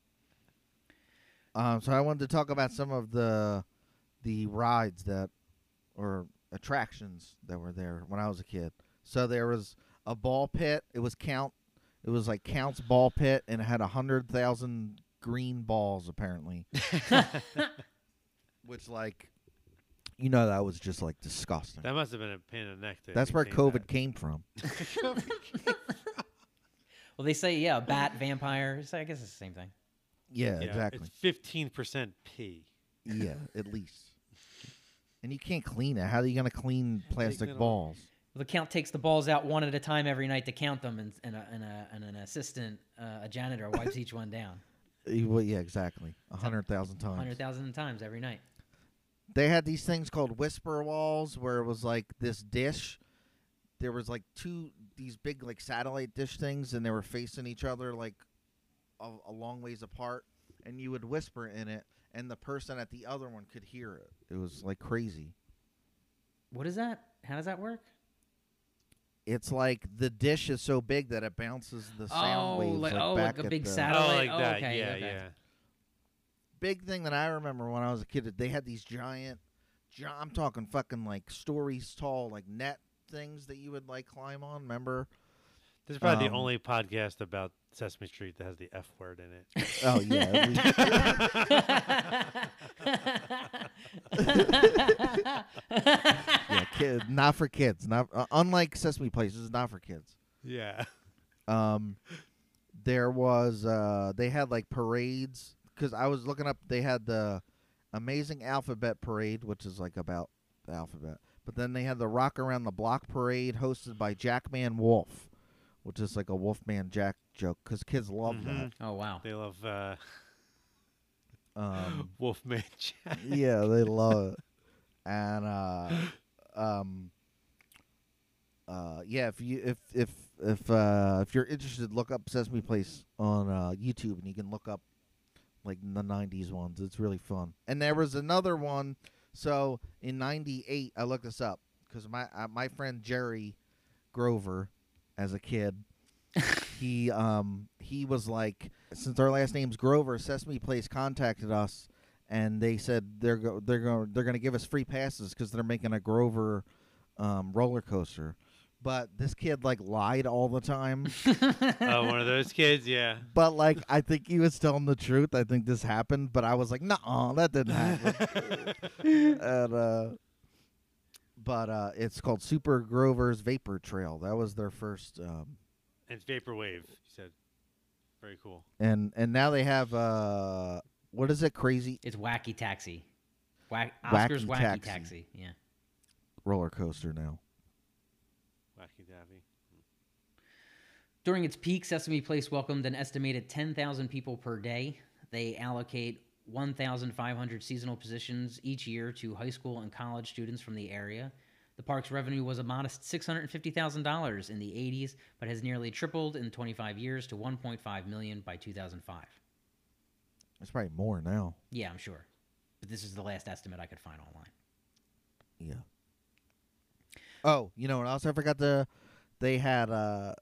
So I wanted to talk about some of the rides or attractions that were there when I was a kid. So there was a ball pit. It was like Count's ball pit, and it had 100,000 green balls apparently. Which that was just like disgusting. That must have been a pain in the neck. To That's where maintain COVID that. came from. Well, they say, yeah, bat, vampire. So I guess it's the same thing. Yeah, Yeah, exactly. It's 15% pee. Yeah, at least. And you can't clean it. How are you going to clean plastic it off. balls? Well, the count takes the balls out one at a time every night to count them, and an assistant, a janitor, wipes each one down. Well, yeah, exactly. 100,000 times. 100,000 times every night. They had these things called whisper walls where it was like this dish. There was like these big like satellite dish things, and they were facing each other like a long ways apart, and you would whisper in it, and the person at the other one could hear it. It was like crazy. What is that? How does that work? It's like the dish is so big that it bounces the sound waves like back a at big the satellite. Oh, like that. Okay, yeah, okay. yeah. big thing that I remember when I was a kid. They had these I'm talking fucking like stories tall, like net things that you would like climb on. Remember? This is probably the Um, only podcast about Sesame Street that has the F word in it. Oh yeah. Yeah, not for kids. Not unlike Sesame Place, this is not for kids. Yeah. There was they had like parades because I was looking up. They had the Amazing Alphabet Parade, which is like about the alphabet. But then they had the Rock Around the Block Parade, hosted by Jackman Wolf, which is like a Wolfman Jack joke because kids love Mhm. Oh wow. They love that. Wolfman Jack. Yeah, they love it. And yeah, if you're interested, look up Sesame Place on YouTube, and you can look up like the '90s ones. It's really fun. And there was another one. So in '98, I looked this up because my friend Jerry Grover, as a kid, he was like, since our last name's Grover, Sesame Place contacted us, and they said they're going to give us free passes because they're making a Grover roller coaster. but this kid like lied all the time. Oh, one of those kids, yeah. But like, I think he was telling the truth. I think this happened, but I was like, "Nuh-uh, that didn't happen." And but it's called Super Grover's Vapor Trail. That was their first. And it's Vaporwave, you said. Very cool. And now they have what is it? Crazy It's Wacky Taxi. Oscar's Wacky Taxi. Taxi. Yeah. roller coaster now. Wacky Daffy. During its peak, Sesame Place welcomed an estimated 10,000 people per day. They allocate 1,500 seasonal positions each year to high school and college students from the area. The park's revenue was a modest $650,000 in the 80s, but has nearly tripled in 25 years to $1.5 million by 2005. It's probably more now. Yeah, I'm sure. But this is the last estimate I could find online. Yeah. Oh, you know what else? I forgot they had a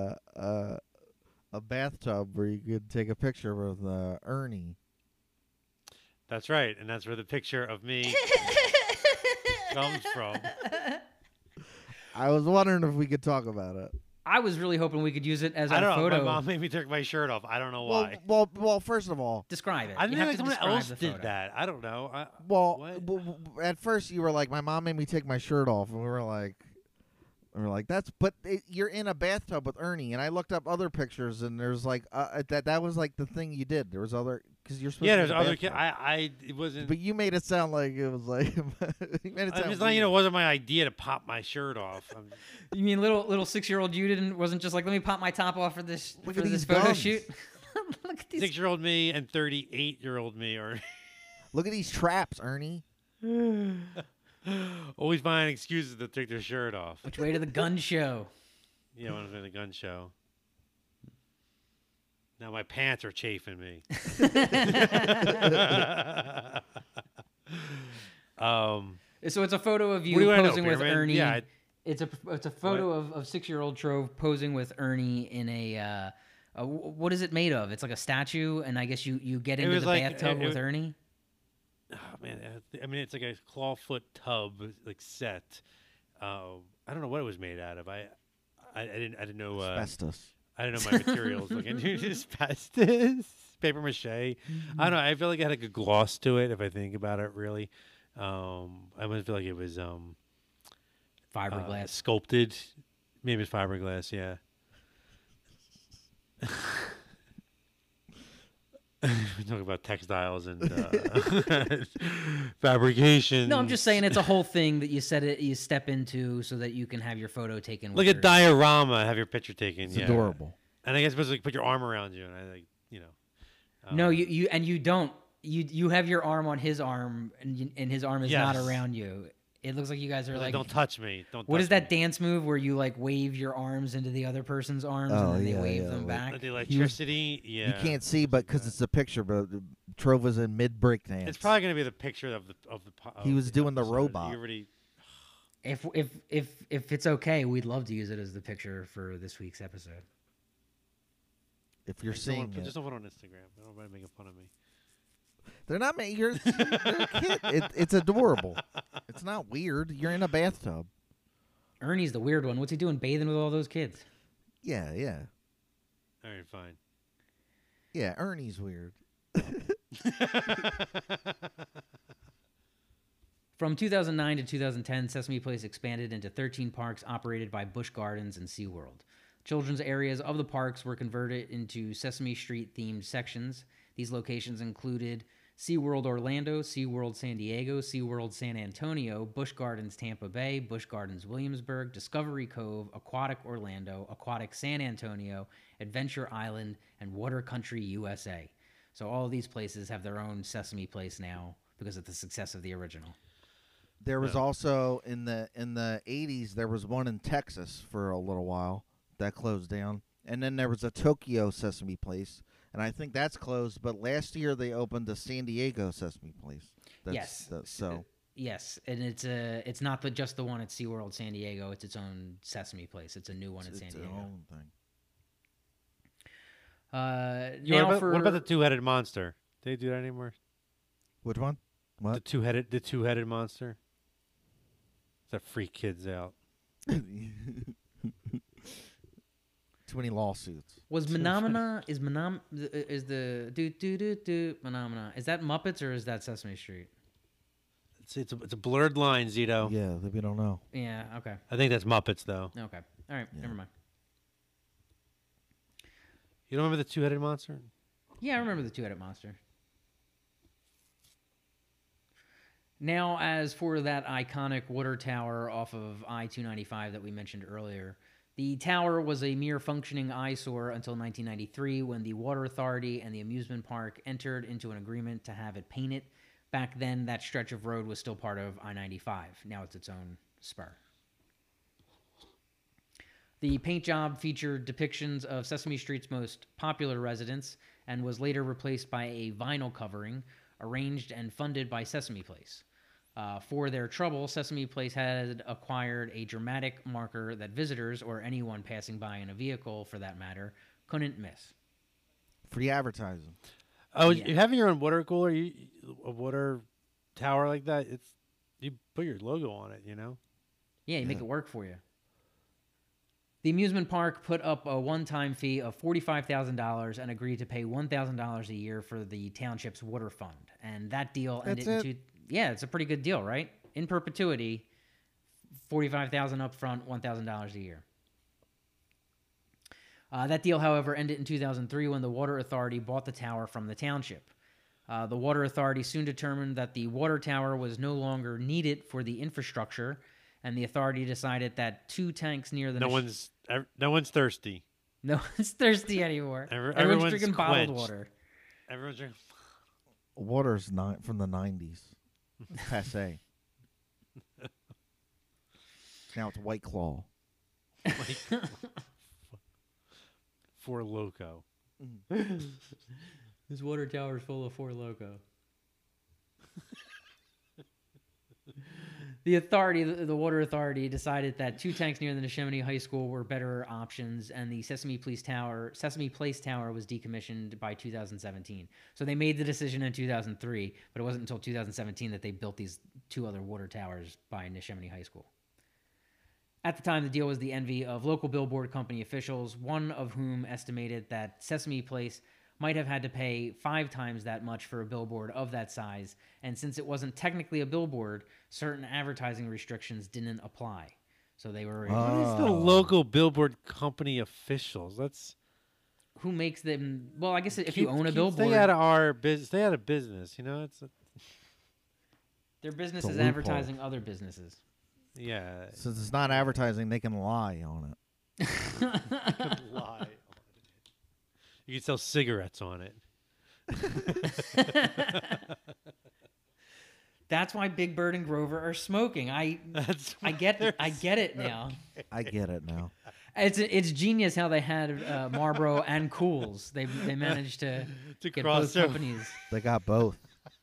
bathtub where you could take a picture with Ernie. That's right, and that's where the picture of me comes from. I was wondering if we could talk about it. I was really hoping we could use it as I a don't know. photo. My mom made me take my shirt off. I don't know why. Well. First of all, Describe it. I You think have like to someone describe else the did photo. that. I don't know. well, What? at first you were like, my mom made me take my shirt off, and we were like, that's. But you're in a bathtub with Ernie, and I looked up other pictures, and there's like that was like the thing you did. There was other because you're supposed Yeah, to be there's in a other kids. bathtub. It wasn't. But you made it sound like it was like. You made it I'm sound just letting you know, it weird. wasn't my idea to pop my shirt off. You mean little 6-year-old you wasn't just like, let me pop my top off for this Look for at this these photo guns. shoot? Look at these. 6-year-old me and 38-year-old me are Look at these traps, Ernie. always finding excuses to take their shirt off. Which way to the gun show? You know, when I was at the gun show. Now my pants are chafing me. So it's a photo of What do you I know, posing with Bearman? Ernie. Yeah, it's a photo of 6-year-old Trove posing with Ernie in a what is it made of? It's like a statue, and I guess you get into was the like- bathtub it- with Ernie. oh man, I mean it's like a clawfoot tub like set. I don't know what it was made out of. I didn't know. Asbestos. I didn't know my materials. Like asbestos, paper mache. I don't know. I feel like it had like a gloss to it. If I think about it, really, I would feel like it was Fiberglass. sculpted. Maybe it's fiberglass. Yeah. We talk about textiles and fabrication. No, I'm just saying it's a whole thing that you step into so that you can have your photo taken. like with a your- diorama. Have your picture taken. It's yeah. adorable. And I guess supposed to like, put your arm around you, and I like No, you don't. You have your arm on his arm, and his arm is not Yes. around you. It looks like you guys are like. don't touch me. Don't. What touch is that me. dance move where you like wave your arms into the other person's arms Oh, and then they yeah, wave yeah, them like- back? Like the electricity. Yeah. You can't see, but because it's a picture, but Trove was in mid break dance. It's probably gonna be the picture of the. He was doing the episode. robot. You already. If it's okay, we'd love to use it as the picture for this week's episode. If you're Just don't seeing wanna put- it. Just don't put it on Instagram. I don't want making fun of me. They're not making. You're a kid. It's adorable. It's not weird. You're in a bathtub. Ernie's the weird one. What's he doing bathing with all those kids? Yeah, yeah, All right, fine. yeah. Ernie's weird. From 2009 to 2010, Sesame Place expanded into 13 parks operated by Busch Gardens and SeaWorld. Children's areas of the parks were converted into Sesame Street themed sections. These locations included SeaWorld Orlando, SeaWorld San Diego, SeaWorld San Antonio, Busch Gardens Tampa Bay, Busch Gardens Williamsburg, Discovery Cove, Aquatic Orlando, Aquatic San Antonio, Adventure Island, and Water Country USA. So all of these places have their own Sesame Place now because of the success of the original. There was Yeah. also in the 80s. There was one in Texas for a little while that closed down, and then there was a Tokyo Sesame Place, and I think that's closed. But last year they opened a San Diego Sesame Place. Yes. So Yes, and it's not just the one at SeaWorld San Diego. It's its own Sesame Place. It's a new one at San it's Diego. its own thing. Yeah, Now what about the two-headed monster? Do they do that anymore? Which one? What? The two-headed monster. That freak kids out. Too many lawsuits. Was Menomina is the do Menomina? Is that Muppets or is that Sesame Street? It's a blurred line, Zito. Yeah, we don't know. Yeah. Okay. I think that's Muppets though. Okay. All right. Yeah. Never mind. You don't remember the two-headed monster? Yeah, I remember the two-headed monster. Now, as for that iconic water tower off of I-295 that we mentioned earlier, the tower was a mere functioning eyesore until 1993 when the Water Authority and the amusement park entered into an agreement to have it painted. Back then, that stretch of road was still part of I-95. Now it's its own spur. The paint job featured depictions of Sesame Street's most popular residents and was later replaced by a vinyl covering arranged and funded by Sesame Place. For their trouble, Sesame Place had acquired a dramatic marker that visitors, or anyone passing by in a vehicle for that matter, couldn't miss. Free advertising. Oh, Yeah. you having your own water cooler, a water tower like that? You put your logo on it, you know. Yeah, you make Yeah. it work for you. The amusement park put up a one-time fee of $45,000 and agreed to pay $1,000 a year for the township's water fund. And that deal ended That's in yeah, it's a pretty good deal, right? In perpetuity, $45,000 up front, $1,000 a year. That deal, however, ended in 2003 when the Water Authority bought the tower from the township. The Water Authority soon determined that the water tower was no longer needed for the infrastructure, and the authority decided that two tanks near the No one's thirsty. no one's thirsty anymore. Everyone's Everyone's drinking bottled quenched. water. Everyone's drinking. Water's not from the 90s. Passe. Now it's White Claw. Four Loco. This water tower is full of Four Loko. The Water Authority decided that two tanks near the Neshaminy High School were better options, and the Sesame Place Tower was decommissioned by 2017. So they made the decision in 2003, but it wasn't until 2017 that they built these two other water towers by Neshaminy High School. At the time, the deal was the envy of local billboard company officials, one of whom estimated that Sesame Place might have had to pay 5 times that much for a billboard of that size, and since it wasn't technically a billboard, certain advertising restrictions didn't apply. So they were... What is the Oh. local billboard company officials? That's Who makes them... Well, I guess if you own a stay billboard, out of our business. Stay out of business. You know, their business It's a is loophole. advertising other businesses. yeah. Since it's not advertising, they can lie on it. Lie on it. You can sell cigarettes on it. That's why Big Bird and Grover are smoking. I That's get it now. I get it now. It's genius how they had Marlboro and Cools. They managed to get cross both over. companies. They got both.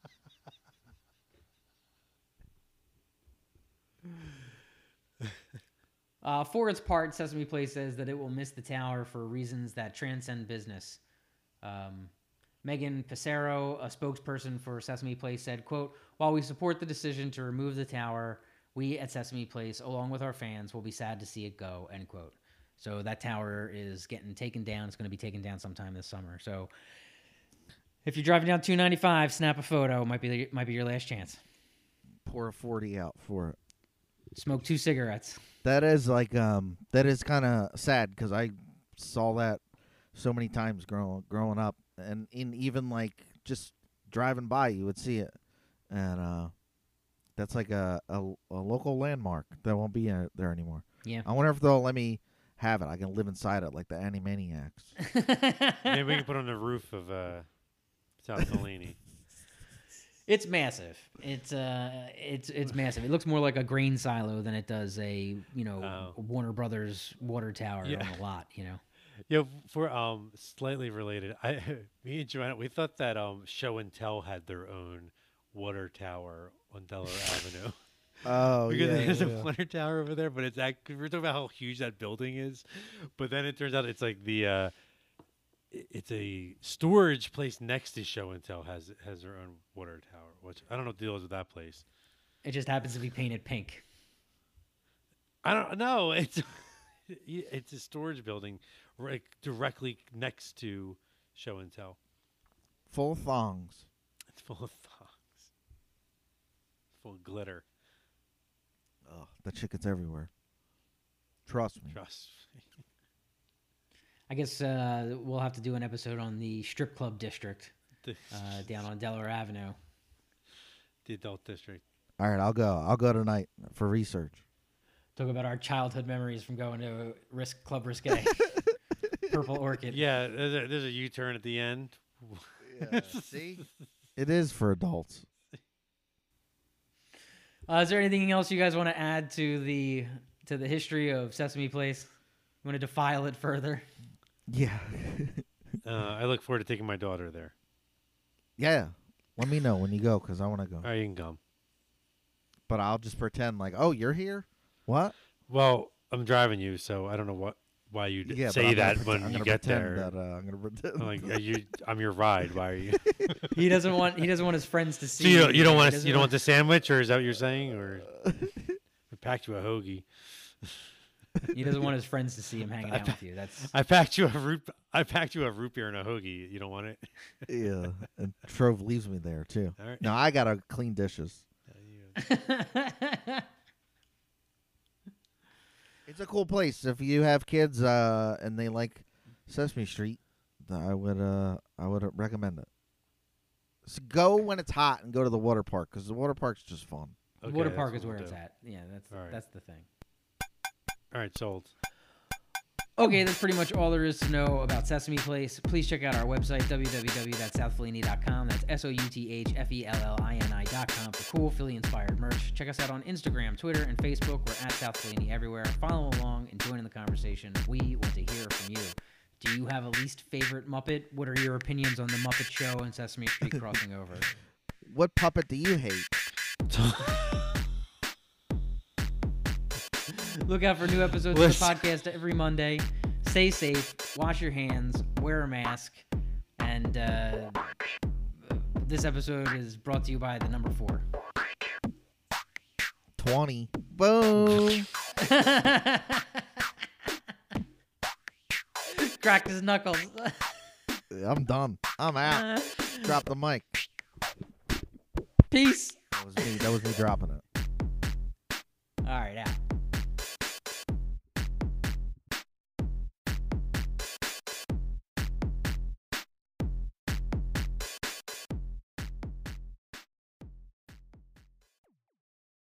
For its part, Sesame Place says that it will miss the tower for reasons that transcend business. Megan Passero, a spokesperson for Sesame Place, said, quote, "While we support the decision to remove the tower, we at Sesame Place, along with our fans, will be sad to see it go," end quote. So that tower is getting taken down. It's going to be taken down sometime this summer. So if you're driving down 295, snap a photo. Might be your last chance. Pour a 40 out for it. Smoke 2 cigarettes. That is like that is kind of sad because I saw that so many times growing up, and even like just driving by, you would see it, and that's like a local landmark that won't be there anymore. Yeah. I wonder if they'll let me have it. I can live inside it like the Animaniacs. Maybe we can put it on the roof of South Delaney. It's massive. It's massive. It looks more like a grain silo than it does a Warner Brothers water tower Yeah. on a lot. You know. Yeah, for slightly related, me and Joanna, we thought that Show and Tell had their own water tower on Delaware Avenue. Oh, Because yeah, there's a yeah. water tower over there, but it's we're talking about how huge that building is, but then it turns out it's like it's a storage place next to Show and Tell has their own water tower, which I don't know what the deal is with that place. It just happens to be painted pink. I don't know. It's It's a storage building right directly next to Show and Tell. Full of thongs. It's full of thongs. Full of glitter. Oh, that shit gets everywhere. Trust me. Trust me. I guess we'll have to do an episode on the strip club district down on Delaware Avenue. The adult district. All right, I'll go. I'll go tonight for research. Talk about our childhood memories from going to Club Risque. Purple Orchid. Yeah, there's a U-turn at the end. Yeah, see? It is for adults. Is there anything else you guys want to add to the history of Sesame Place? You want to defile it further? Yeah. I look forward to taking my daughter there. Yeah. Let me know when you go, because I want to go. All right, you can come. But I'll just pretend like, oh, you're here? What? Well, I'm driving you, so I don't know why you Yeah, say that I'm when gonna you get pretend there. That, I'm going to pretend. I'm like, I'm your ride. Why are you? He doesn't want his friends to see. So you don't want the sandwich, or is that what you're saying? Or I packed you a hoagie. He doesn't want his friends to see him hanging out with you. That's I packed you a root beer and a hoagie. You don't want it? Yeah. And Trove leaves me there, too. All right. No, I got to clean dishes. It's a cool place. If you have kids and they like Sesame Street, I would recommend it. So go when it's hot and go to the water park, because the water park's just fun. Okay, water that's park what is where we'll it's do. at. Yeah, All right. that's the thing. All right, sold. Okay, that's pretty much all there is to know about Sesame Place. Please check out our website, www.southfellini.com. That's SOUTHFELLINI.com for cool Philly-inspired merch. Check us out on Instagram, Twitter, and Facebook. We're at South Fellini everywhere. Follow along and join in the conversation. We want to hear from you. Do you have a least favorite Muppet? What are your opinions on the Muppet Show and Sesame Street crossing over? What puppet do you hate? Look out for new episodes of the podcast every Monday. Stay safe, wash your hands, wear a mask, and this episode is brought to you by the number 4. 20. Boom. Cracked his knuckles. I'm done. I'm out. Drop the mic. Peace. That was me dropping it. All right, out.